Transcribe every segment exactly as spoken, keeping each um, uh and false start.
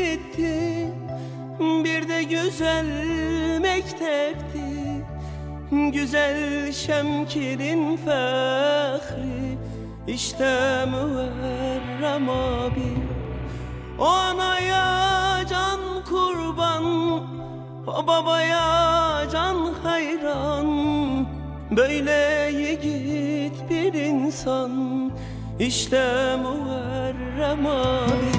gitti, bir de güzel mektepti. Güzel Şemkir'in fehri, işte Muharrem abi. O anaya can kurban, o babaya can hayran. Böyle yiğit bir insan, işte Muharrem abi.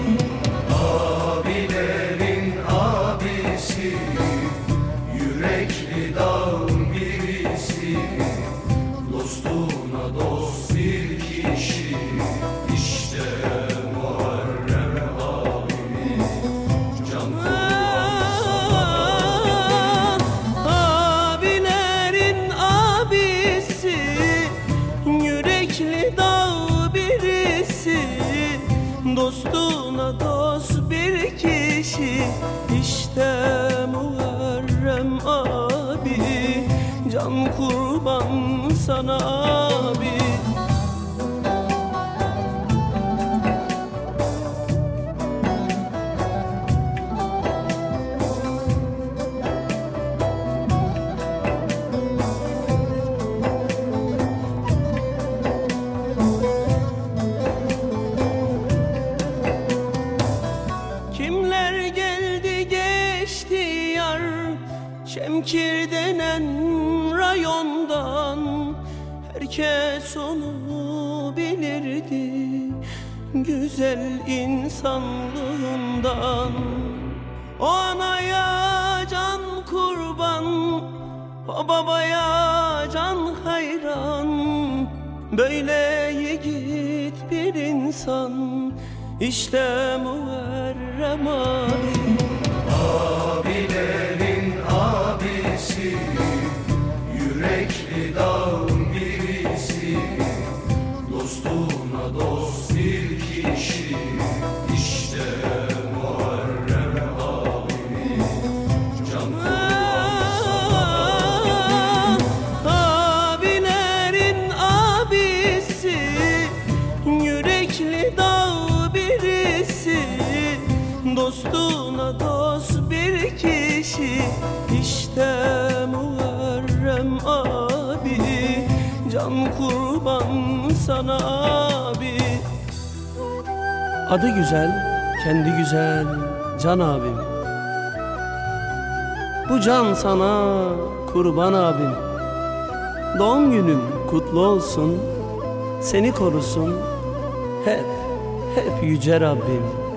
Abilerin abisi, yürekli dağ birisi, dostuna dost bir kişi, işte Muharrem abi. Can kurban sana. Abilerin abisi, yürekli dağ birisi, dostuna dost bir kişi, işte Muharrem abi. Can kurban sana abi. Kimler geldi geçti yar, Şemkir denen rayondan. Herkes onu bilirdi, güzel insanlığından. O anaya can kurban, o babaya can hayran. Böyle yiğit bir insan, işte Muharrem abi. Abilerin abisi, yürekli dağ birisi, dostuna dost bir kişi, işte Muharrem abi. Can kurban sana. Abilerin abisi, yürekli dağ birisi, dostuna dost bir kişi, işte Muharrem abi. Can kurban sana abi. Adı güzel, kendi güzel Can abim. Bu can sana kurban abim. Doğum günün kutlu olsun, seni korusun hep, hep yüce Rabbim.